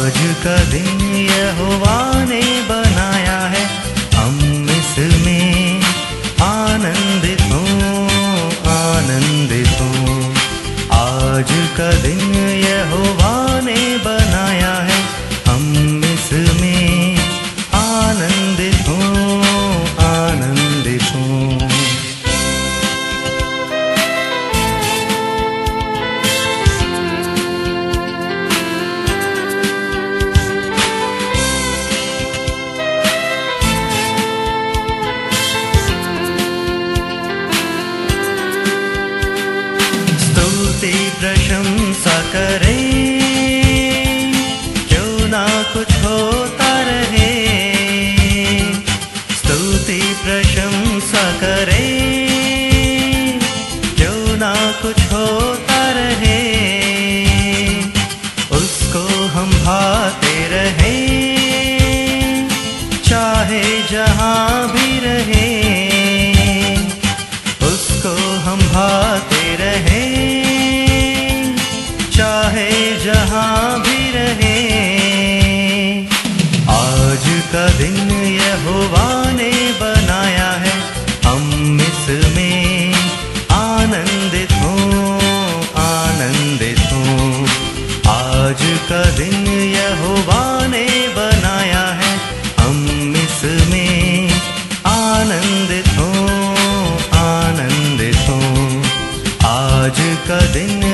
आज का दिन यहोवा ने बनाया है, हम इसमें आनंदित हों, आनंदित हों। आज का दिन यहोवा ने बनाया है, हम इसमें आनंदित हों, आनंदित हों। प्रशंसा करें, क्यों ना कुछ होता रहे। स्तुति प्रशंसा करें, क्यों ना कुछ होता रहे। उसको हम भाते रहें, चाहे जहाँ भी रहें। उसको हम भाते रहें, चाहे जहाँ भी रहे। आज का दिन यहोवा ने बनाया है, हम इसमें आनंदित हों, आनंदित हों। आज का दिन यहोवा ने बनाया है, हम इसमें आनंदित हों, आनंदित हों। आज का दिन